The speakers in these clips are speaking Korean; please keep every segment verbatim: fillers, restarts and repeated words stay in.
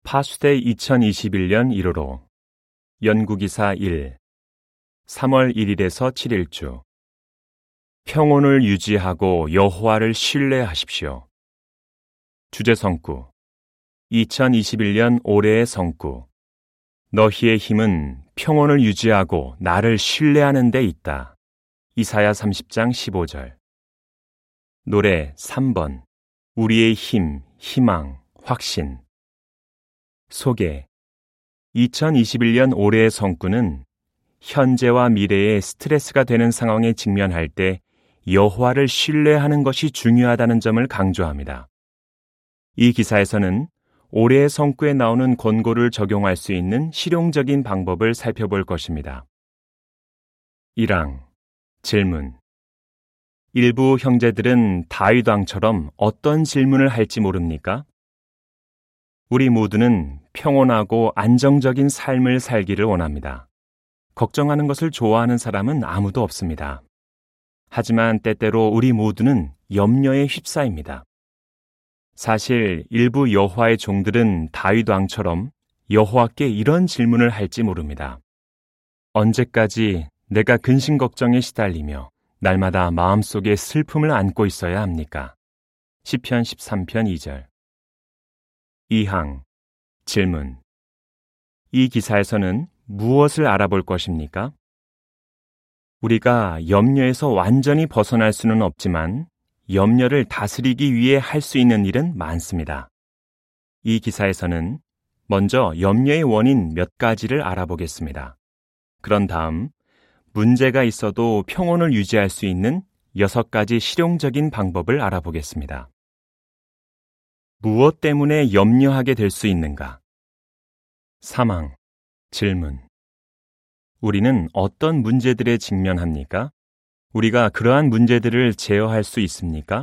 파수대 이천이십일 년 일 호로 연구기사 일 삼월 일일에서 칠일주 평온을 유지하고 여호와를 신뢰하십시오. 주제성구 이천이십일 년 올해의 성구 너희의 힘은 평온을 유지하고 나를 신뢰하는 데 있다. 이사야 삼십 장 십오 절 노래 삼 번 우리의 힘, 희망, 확신 소개 이천이십일 년 올해의 성구는 현재와 미래에 스트레스가 되는 상황에 직면할 때 여호와를 신뢰하는 것이 중요하다는 점을 강조합니다. 이 기사에서는 올해의 성구에 나오는 권고를 적용할 수 있는 실용적인 방법을 살펴볼 것입니다. 일 항 질문 일부 형제들은 다윗 왕처럼 어떤 질문을 할지 모릅니까? 우리 모두는 평온하고 안정적인 삶을 살기를 원합니다. 걱정하는 것을 좋아하는 사람은 아무도 없습니다. 하지만 때때로 우리 모두는 염려에 휩싸입니다. 사실 일부 여호와의 종들은 다윗 왕처럼 여호와께 이런 질문을 할지 모릅니다. 언제까지 내가 근심 걱정에 시달리며 날마다 마음속에 슬픔을 안고 있어야 합니까? 시편 십삼 편 이 절 이 항 질문 이 기사에서는 무엇을 알아볼 것입니까? 우리가 염려에서 완전히 벗어날 수는 없지만 염려를 다스리기 위해 할 수 있는 일은 많습니다. 이 기사에서는 먼저 염려의 원인 몇 가지를 알아보겠습니다. 그런 다음 문제가 있어도 평온을 유지할 수 있는 여섯 가지 실용적인 방법을 알아보겠습니다. 무엇 때문에 염려하게 될 수 있는가? 삼 항 질문 우리는 어떤 문제들에 직면합니까? 우리가 그러한 문제들을 제어할 수 있습니까?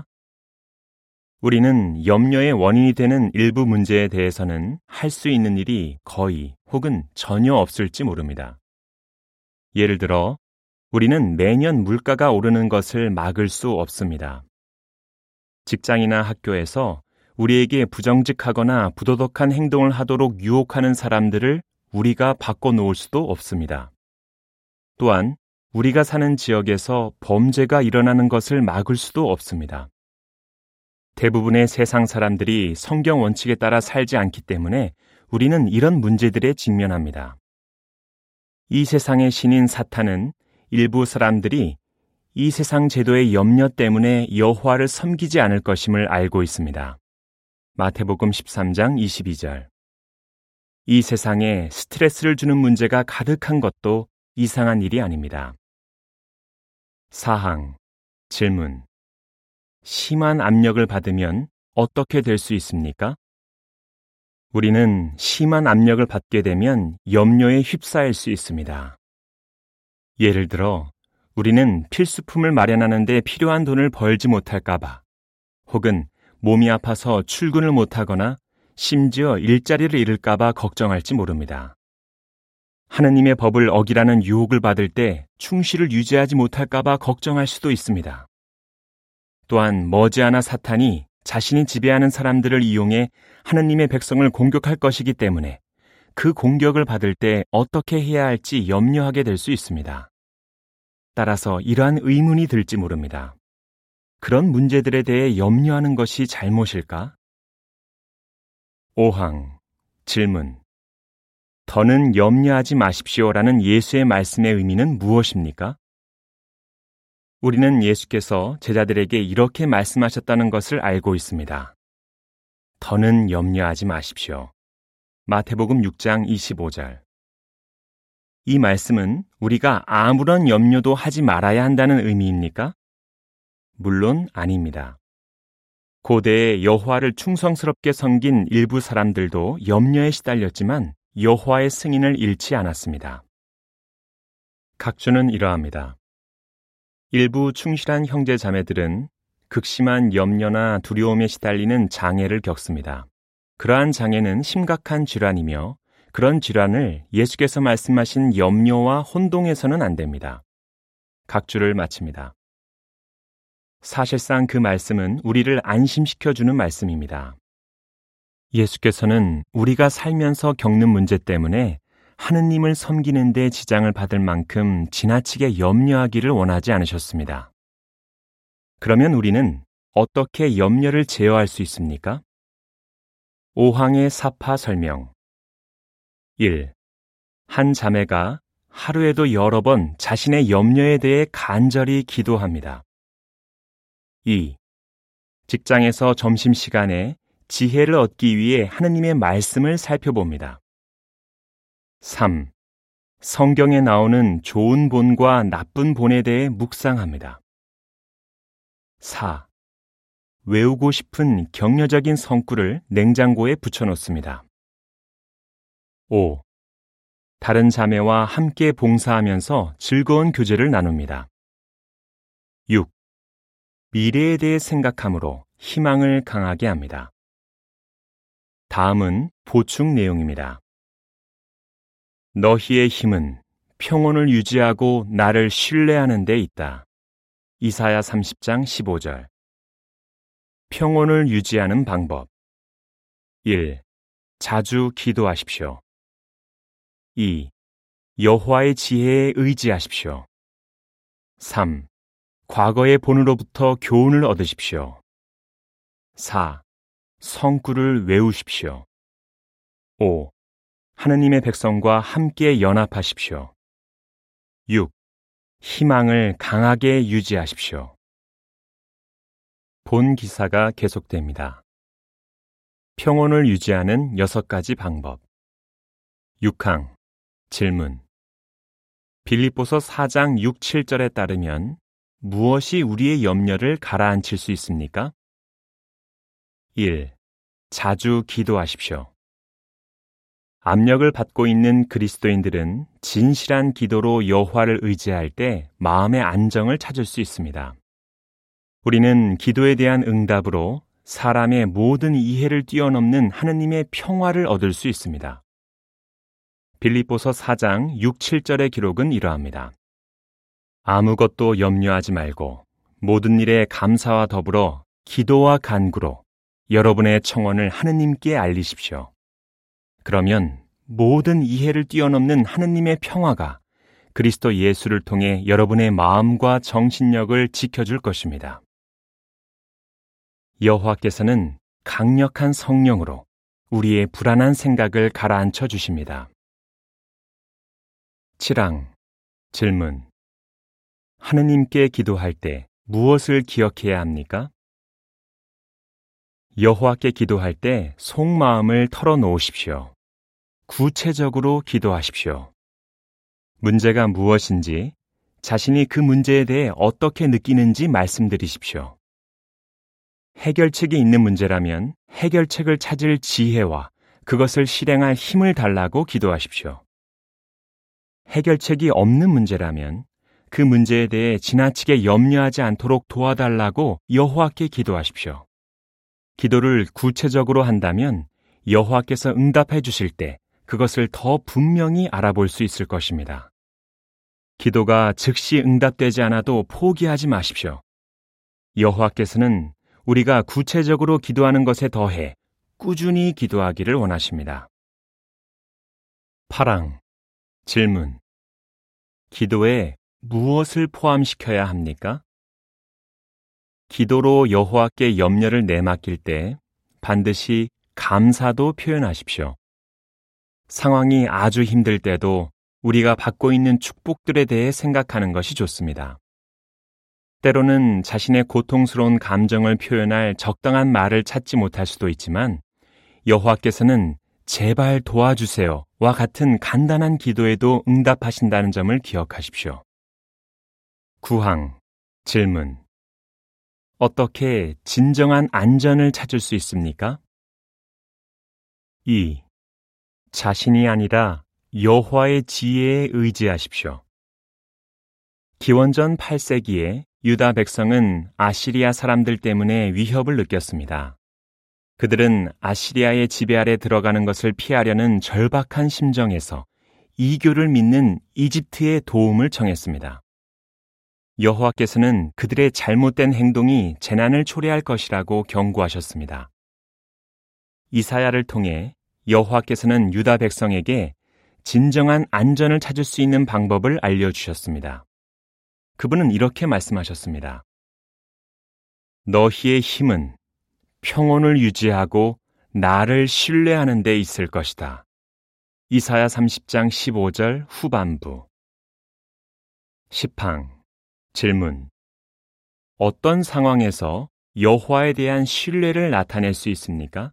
우리는 염려의 원인이 되는 일부 문제에 대해서는 할 수 있는 일이 거의 혹은 전혀 없을지 모릅니다. 예를 들어 우리는 매년 물가가 오르는 것을 막을 수 없습니다. 직장이나 학교에서 우리에게 부정직하거나 부도덕한 행동을 하도록 유혹하는 사람들을 우리가 바꿔놓을 수도 없습니다. 또한 우리가 사는 지역에서 범죄가 일어나는 것을 막을 수도 없습니다. 대부분의 세상 사람들이 성경 원칙에 따라 살지 않기 때문에 우리는 이런 문제들에 직면합니다. 이 세상의 신인 사탄은 일부 사람들이 이 세상 제도의 염려 때문에 여호와를 섬기지 않을 것임을 알고 있습니다. 마태복음 십삼 장 이십이 절 이 세상에 스트레스를 주는 문제가 가득한 것도 이상한 일이 아닙니다. 사 항 질문 심한 압력을 받으면 어떻게 될 수 있습니까? 우리는 심한 압력을 받게 되면 염려에 휩싸일 수 있습니다. 예를 들어 우리는 필수품을 마련하는 데 필요한 돈을 벌지 못할까봐 혹은 몸이 아파서 출근을 못하거나 심지어 일자리를 잃을까봐 걱정할지 모릅니다. 하느님의 법을 어기라는 유혹을 받을 때 충실을 유지하지 못할까봐 걱정할 수도 있습니다. 또한 머지않아 사탄이 자신이 지배하는 사람들을 이용해 하느님의 백성을 공격할 것이기 때문에 그 공격을 받을 때 어떻게 해야 할지 염려하게 될 수 있습니다. 따라서 이러한 의문이 들지 모릅니다. 그런 문제들에 대해 염려하는 것이 잘못일까? 오 항 질문 더는 염려하지 마십시오라는 예수의 말씀의 의미는 무엇입니까? 우리는 예수께서 제자들에게 이렇게 말씀하셨다는 것을 알고 있습니다. 더는 염려하지 마십시오. 마태복음 육 장 이십오 절 이 말씀은 우리가 아무런 염려도 하지 말아야 한다는 의미입니까? 물론 아닙니다. 고대에 여호와를 충성스럽게 섬긴 일부 사람들도 염려에 시달렸지만 여호와의 승인을 잃지 않았습니다. 각주는 이러합니다. 일부 충실한 형제 자매들은 극심한 염려나 두려움에 시달리는 장애를 겪습니다. 그러한 장애는 심각한 질환이며 그런 질환을 예수께서 말씀하신 염려와 혼동해서는 안 됩니다. 각주를 마칩니다. 사실상 그 말씀은 우리를 안심시켜주는 말씀입니다. 예수께서는 우리가 살면서 겪는 문제 때문에 하느님을 섬기는 데 지장을 받을 만큼 지나치게 염려하기를 원하지 않으셨습니다. 그러면 우리는 어떻게 염려를 제어할 수 있습니까? 오항의 사파 설명. 일. 한 자매가 하루에도 여러 번 자신의 염려에 대해 간절히 기도합니다. 이. 직장에서 점심시간에 지혜를 얻기 위해 하느님의 말씀을 살펴봅니다. 삼. 성경에 나오는 좋은 본과 나쁜 본에 대해 묵상합니다. 사. 외우고 싶은 격려적인 성구를 냉장고에 붙여놓습니다. 오. 다른 자매와 함께 봉사하면서 즐거운 교제를 나눕니다. 육. 미래에 대해 생각함으로 희망을 강하게 합니다. 다음은 보충 내용입니다. 너희의 힘은 평온을 유지하고 나를 신뢰하는 데 있다. 이사야 삼십 장 십오 절. 평온을 유지하는 방법. 일. 자주 기도하십시오. 이. 여호와의 지혜에 의지하십시오. 삼. 과거의 본으로부터 교훈을 얻으십시오. 사. 성구를 외우십시오. 오. 하느님의 백성과 함께 연합하십시오. 육. 희망을 강하게 유지하십시오. 본 기사가 계속됩니다. 평온을 유지하는 여섯 가지 방법. 육 항 질문. 빌립보서 사 장 육, 칠 절에 따르면 무엇이 우리의 염려를 가라앉힐 수 있습니까? 일. 자주 기도하십시오. 압력을 받고 있는 그리스도인들은 진실한 기도로 여호와를 의지할 때 마음의 안정을 찾을 수 있습니다. 우리는 기도에 대한 응답으로 사람의 모든 이해를 뛰어넘는 하느님의 평화를 얻을 수 있습니다. 빌립보서 사 장 육, 칠 절의 기록은 이러합니다. 아무것도 염려하지 말고 모든 일에 감사와 더불어 기도와 간구로 여러분의 청원을 하느님께 알리십시오. 그러면 모든 이해를 뛰어넘는 하느님의 평화가 그리스도 예수를 통해 여러분의 마음과 정신력을 지켜줄 것입니다. 여호와께서는 강력한 성령으로 우리의 불안한 생각을 가라앉혀 주십니다. 칠 항 질문. 하느님께 기도할 때 무엇을 기억해야 합니까? 여호와께 기도할 때 속마음을 털어놓으십시오. 구체적으로 기도하십시오. 문제가 무엇인지, 자신이 그 문제에 대해 어떻게 느끼는지 말씀드리십시오. 해결책이 있는 문제라면 해결책을 찾을 지혜와 그것을 실행할 힘을 달라고 기도하십시오. 해결책이 없는 문제라면 그 문제에 대해 지나치게 염려하지 않도록 도와달라고 여호와께 기도하십시오. 기도를 구체적으로 한다면 여호와께서 응답해 주실 때 그것을 더 분명히 알아볼 수 있을 것입니다. 기도가 즉시 응답되지 않아도 포기하지 마십시오. 여호와께서는 우리가 구체적으로 기도하는 것에 더해 꾸준히 기도하기를 원하십니다. 팔 항 질문. 기도에 무엇을 포함시켜야 합니까? 기도로 여호와께 염려를 내맡길 때 반드시 감사도 표현하십시오. 상황이 아주 힘들 때도 우리가 받고 있는 축복들에 대해 생각하는 것이 좋습니다. 때로는 자신의 고통스러운 감정을 표현할 적당한 말을 찾지 못할 수도 있지만 여호와께서는 제발 도와주세요와 같은 간단한 기도에도 응답하신다는 점을 기억하십시오. 구 항 질문. 어떻게 진정한 안전을 찾을 수 있습니까? 이. 자신이 아니라 여호와의 지혜에 의지하십시오. 기원전 팔 세기에 유다 백성은 아시리아 사람들 때문에 위협을 느꼈습니다. 그들은 아시리아의 지배 아래 들어가는 것을 피하려는 절박한 심정에서 이교를 믿는 이집트의 도움을 청했습니다. 여호와께서는 그들의 잘못된 행동이 재난을 초래할 것이라고 경고하셨습니다. 이사야를 통해 여호와께서는 유다 백성에게 진정한 안전을 찾을 수 있는 방법을 알려주셨습니다. 그분은 이렇게 말씀하셨습니다. 너희의 힘은 평온을 유지하고 나를 신뢰하는 데 있을 것이다. 이사야 삼십 장 십오 절 후반부. 십 항 질문. 어떤 상황에서 여호와에 대한 신뢰를 나타낼 수 있습니까?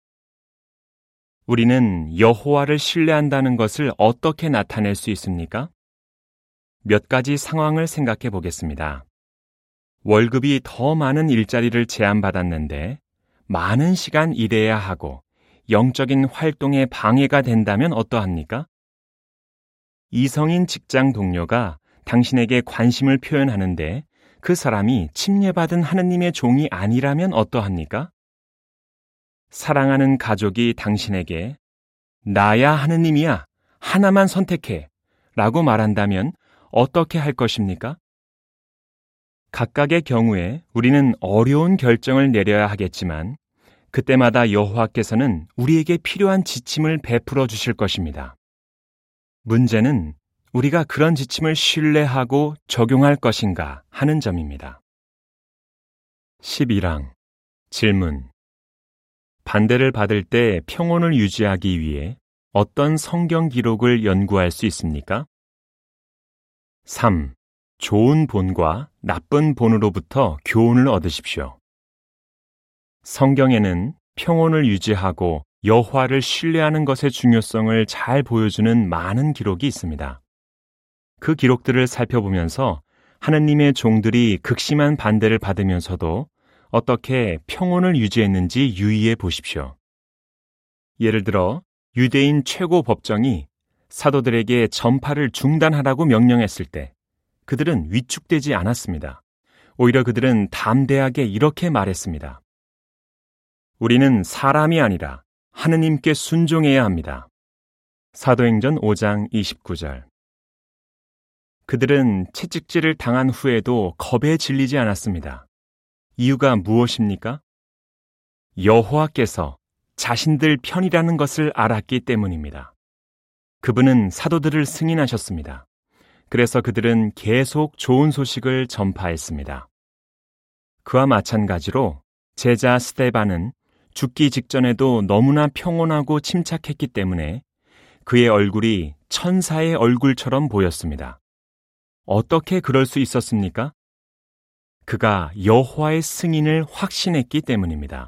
우리는 여호와를 신뢰한다는 것을 어떻게 나타낼 수 있습니까? 몇 가지 상황을 생각해 보겠습니다. 월급이 더 많은 일자리를 제안받았는데 많은 시간 일해야 하고 영적인 활동에 방해가 된다면 어떠합니까? 이성인 직장 동료가 당신에게 관심을 표현하는데 그 사람이 침례받은 하느님의 종이 아니라면 어떠합니까? 사랑하는 가족이 당신에게 나야 하느님이야, 하나만 선택해 라고 말한다면 어떻게 할 것입니까? 각각의 경우에 우리는 어려운 결정을 내려야 하겠지만 그때마다 여호와께서는 우리에게 필요한 지침을 베풀어 주실 것입니다. 문제는 우리가 그런 지침을 신뢰하고 적용할 것인가 하는 점입니다. 십일 항 질문. 반대를 받을 때 평온을 유지하기 위해 어떤 성경 기록을 연구할 수 있습니까? 삼. 좋은 본과 나쁜 본으로부터 교훈을 얻으십시오. 성경에는 평온을 유지하고 여호와를 신뢰하는 것의 중요성을 잘 보여주는 많은 기록이 있습니다. 그 기록들을 살펴보면서 하느님의 종들이 극심한 반대를 받으면서도 어떻게 평온을 유지했는지 유의해 보십시오. 예를 들어 유대인 최고 법정이 사도들에게 전파를 중단하라고 명령했을 때 그들은 위축되지 않았습니다. 오히려 그들은 담대하게 이렇게 말했습니다. 우리는 사람이 아니라 하느님께 순종해야 합니다. 사도행전 오 장 이십구 절. 그들은 채찍질을 당한 후에도 겁에 질리지 않았습니다. 이유가 무엇입니까? 여호와께서 자신들 편이라는 것을 알았기 때문입니다. 그분은 사도들을 승인하셨습니다. 그래서 그들은 계속 좋은 소식을 전파했습니다. 그와 마찬가지로 제자 스데반은 죽기 직전에도 너무나 평온하고 침착했기 때문에 그의 얼굴이 천사의 얼굴처럼 보였습니다. 어떻게 그럴 수 있었습니까? 그가 여호와의 승인을 확신했기 때문입니다.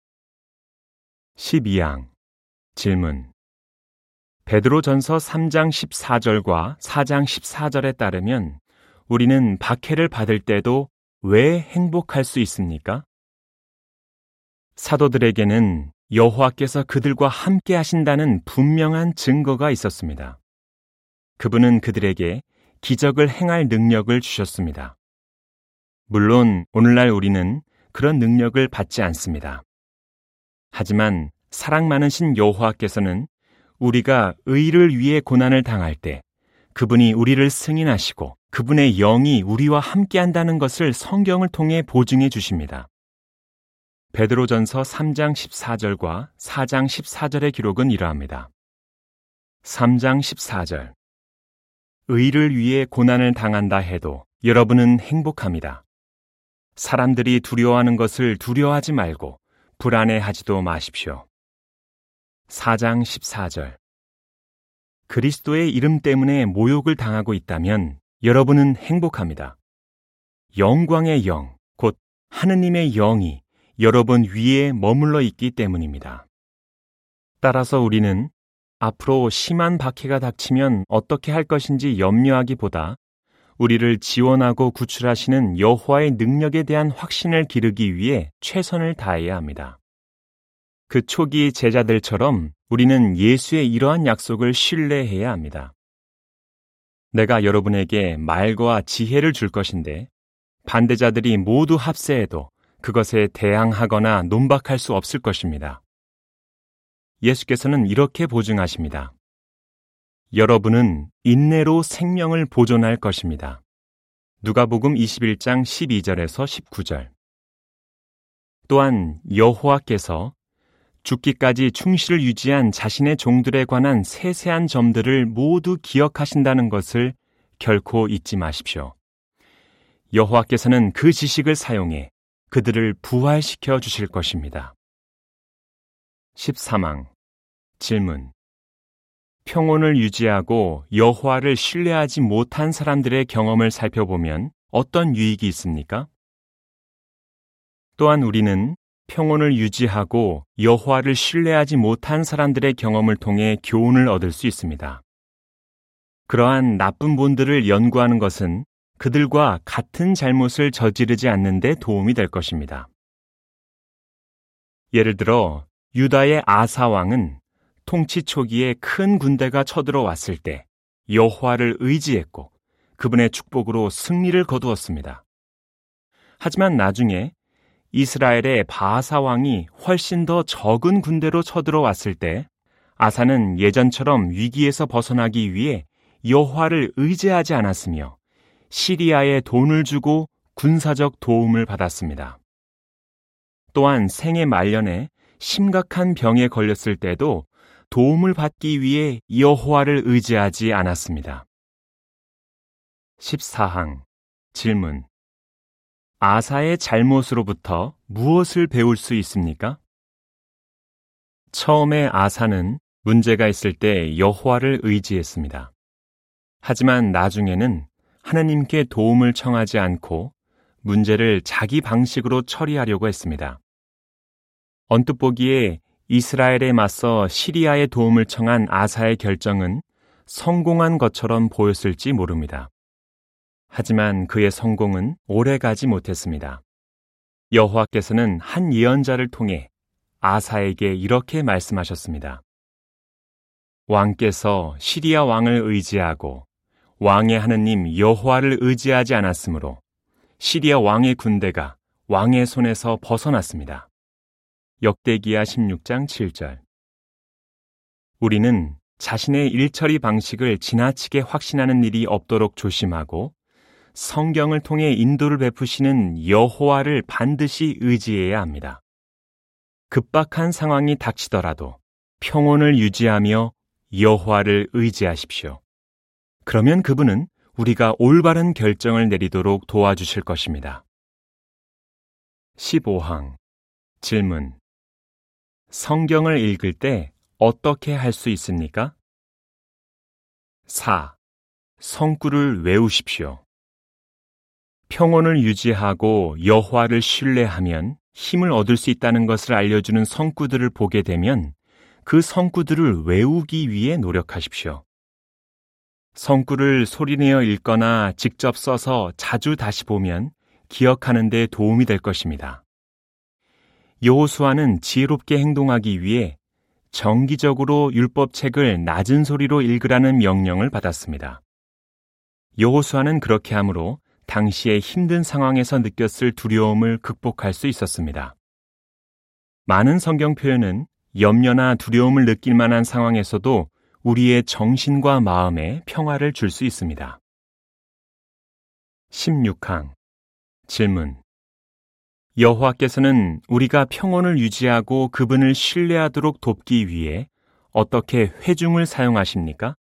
십이 항 질문. 베드로전서 삼 장 십사 절과 사 장 십사 절에 따르면 우리는 박해를 받을 때도 왜 행복할 수 있습니까? 사도들에게는 여호와께서 그들과 함께 하신다는 분명한 증거가 있었습니다. 그분은 그들에게 기적을 행할 능력을 주셨습니다. 물론 오늘날 우리는 그런 능력을 받지 않습니다. 하지만 사랑 많으신 여호와께서는 우리가 의를 위해 고난을 당할 때 그분이 우리를 승인하시고 그분의 영이 우리와 함께한다는 것을 성경을 통해 보증해 주십니다. 베드로전서 삼 장 십사 절과 사 장 십사 절의 기록은 이러합니다. 삼 장 십사 절. 의를 위해 고난을 당한다 해도 여러분은 행복합니다. 사람들이 두려워하는 것을 두려워하지 말고 불안해하지도 마십시오. 사 장 십사 절. 그리스도의 이름 때문에 모욕을 당하고 있다면 여러분은 행복합니다. 영광의 영, 곧 하느님의 영이 여러분 위에 머물러 있기 때문입니다. 따라서 우리는 앞으로 심한 박해가 닥치면 어떻게 할 것인지 염려하기보다 우리를 지원하고 구출하시는 여호와의 능력에 대한 확신을 기르기 위해 최선을 다해야 합니다. 그 초기 제자들처럼 우리는 예수의 이러한 약속을 신뢰해야 합니다. 내가 여러분에게 말과 지혜를 줄 것인데 반대자들이 모두 합세해도 그것에 대항하거나 논박할 수 없을 것입니다. 예수께서는 이렇게 보증하십니다. 여러분은 인내로 생명을 보존할 것입니다. 누가복음 이십일 장 십이 절에서 십구 절. 또한 여호와께서 죽기까지 충실을 유지한 자신의 종들에 관한 세세한 점들을 모두 기억하신다는 것을 결코 잊지 마십시오. 여호와께서는 그 지식을 사용해 그들을 부활시켜 주실 것입니다. 십삼 항 질문. 평온을 유지하고 여호와를 신뢰하지 못한 사람들의 경험을 살펴보면 어떤 유익이 있습니까? 또한 우리는 평온을 유지하고 여호와를 신뢰하지 못한 사람들의 경험을 통해 교훈을 얻을 수 있습니다. 그러한 나쁜 본들을 연구하는 것은 그들과 같은 잘못을 저지르지 않는 데 도움이 될 것입니다. 예를 들어 유다의 아사 왕은 통치 초기에 큰 군대가 쳐들어왔을 때 여호와를 의지했고 그분의 축복으로 승리를 거두었습니다. 하지만 나중에 이스라엘의 바아사 왕이 훨씬 더 적은 군대로 쳐들어왔을 때 아사는 예전처럼 위기에서 벗어나기 위해 여호와를 의지하지 않았으며 시리아에 돈을 주고 군사적 도움을 받았습니다. 또한 생애 말년에 심각한 병에 걸렸을 때도 도움을 받기 위해 여호와를 의지하지 않았습니다. 십사 항 질문. 아사의 잘못으로부터 무엇을 배울 수 있습니까? 처음에 아사는 문제가 있을 때 여호와를 의지했습니다. 하지만 나중에는 하나님께 도움을 청하지 않고 문제를 자기 방식으로 처리하려고 했습니다. 언뜻 보기에 이스라엘에 맞서 시리아의 도움을 청한 아사의 결정은 성공한 것처럼 보였을지 모릅니다. 하지만 그의 성공은 오래가지 못했습니다. 여호와께서는 한 예언자를 통해 아사에게 이렇게 말씀하셨습니다. 왕께서 시리아 왕을 의지하고 왕의 하느님 여호와를 의지하지 않았으므로 시리아 왕의 군대가 왕의 손에서 벗어났습니다. 역대기야 십육 장 칠 절. 우리는 자신의 일처리 방식을 지나치게 확신하는 일이 없도록 조심하고 성경을 통해 인도를 베푸시는 여호와를 반드시 의지해야 합니다. 급박한 상황이 닥치더라도 평온을 유지하며 여호와를 의지하십시오. 그러면 그분은 우리가 올바른 결정을 내리도록 도와주실 것입니다. 십오 항 질문. 성경을 읽을 때 어떻게 할 수 있습니까? 사. 성구를 외우십시오. 평온을 유지하고 여호와를 신뢰하면 힘을 얻을 수 있다는 것을 알려주는 성구들을 보게 되면 그 성구들을 외우기 위해 노력하십시오. 성구를 소리내어 읽거나 직접 써서 자주 다시 보면 기억하는 데 도움이 될 것입니다. 여호수아는 지혜롭게 행동하기 위해 정기적으로 율법책을 낮은 소리로 읽으라는 명령을 받았습니다. 여호수아는 그렇게 함으로 당시의 힘든 상황에서 느꼈을 두려움을 극복할 수 있었습니다. 많은 성경 표현은 염려나 두려움을 느낄 만한 상황에서도 우리의 정신과 마음에 평화를 줄 수 있습니다. 십육 항 질문. 여호와께서는 우리가 평온을 유지하고 그분을 신뢰하도록 돕기 위해 어떻게 회중을 사용하십니까?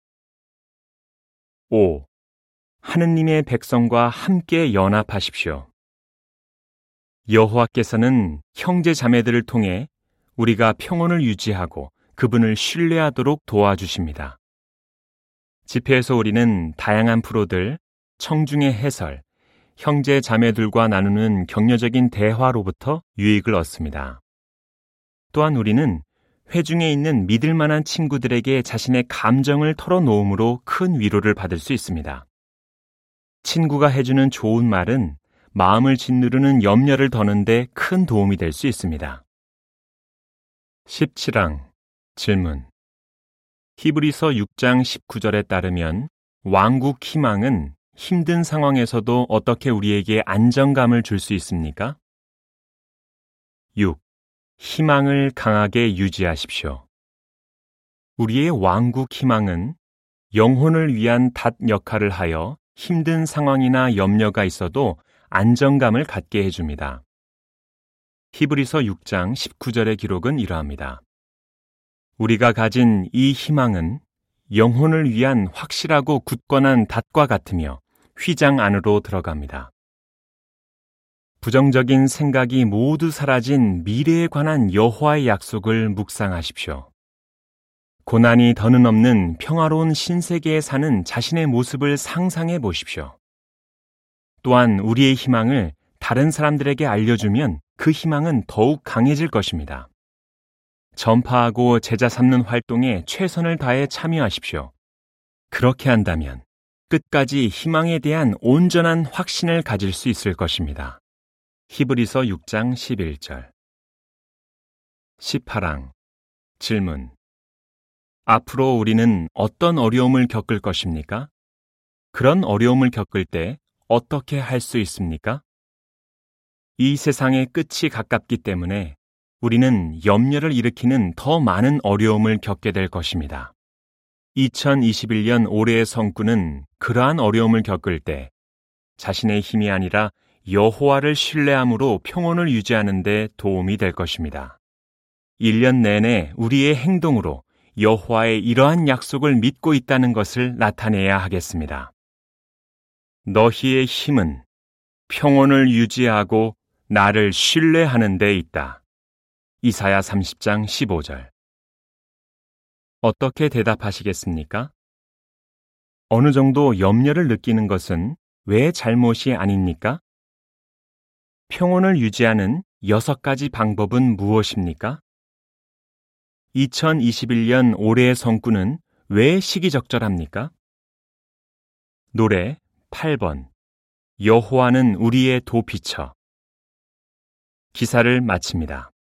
오. 하느님의 백성과 함께 연합하십시오. 여호와께서는 형제 자매들을 통해 우리가 평온을 유지하고 그분을 신뢰하도록 도와주십니다. 집회에서 우리는 다양한 프로들, 청중의 해설, 형제 자매들과 나누는 격려적인 대화로부터 유익을 얻습니다. 또한 우리는 회중에 있는 믿을 만한 친구들에게 자신의 감정을 털어놓음으로 큰 위로를 받을 수 있습니다. 친구가 해주는 좋은 말은 마음을 짓누르는 염려를 더는데 큰 도움이 될 수 있습니다. 십칠 항 질문. 히브리서 육 장 십구 절에 따르면 왕국 희망은 힘든 상황에서도 어떻게 우리에게 안정감을 줄 수 있습니까? 육. 희망을 강하게 유지하십시오. 우리의 왕국 희망은 영혼을 위한 닷 역할을 하여 힘든 상황이나 염려가 있어도 안정감을 갖게 해줍니다. 히브리서 육 장 십구 절의 기록은 이러합니다. 우리가 가진 이 희망은 영혼을 위한 확실하고 굳건한 닷과 같으며 휘장 안으로 들어갑니다. 부정적인 생각이 모두 사라진 미래에 관한 여호와의 약속을 묵상하십시오. 고난이 더는 없는 평화로운 신세계에 사는 자신의 모습을 상상해 보십시오. 또한 우리의 희망을 다른 사람들에게 알려주면 그 희망은 더욱 강해질 것입니다. 전파하고 제자 삼는 활동에 최선을 다해 참여하십시오. 그렇게 한다면 끝까지 희망에 대한 온전한 확신을 가질 수 있을 것입니다. 히브리서 육 장 십일 절. 십팔 항 질문. 앞으로 우리는 어떤 어려움을 겪을 것입니까? 그런 어려움을 겪을 때 어떻게 할 수 있습니까? 이 세상의 끝이 가깝기 때문에 우리는 염려를 일으키는 더 많은 어려움을 겪게 될 것입니다. 이천이십일 년 올해의 성구는 그러한 어려움을 겪을 때 자신의 힘이 아니라 여호와를 신뢰함으로 평온을 유지하는 데 도움이 될 것입니다. 일 년 내내 우리의 행동으로 여호와의 이러한 약속을 믿고 있다는 것을 나타내야 하겠습니다. 너희의 힘은 평온을 유지하고 나를 신뢰하는 데 있다. 이사야 삼십 장 십오 절. 어떻게 대답하시겠습니까? 어느 정도 염려를 느끼는 것은 왜 잘못이 아닙니까? 평온을 유지하는 여섯 가지 방법은 무엇입니까? 이천이십일 년 올해의 성구는 왜 시기적절합니까? 노래 팔 번. 여호와는 우리의 도피처. 기사를 마칩니다.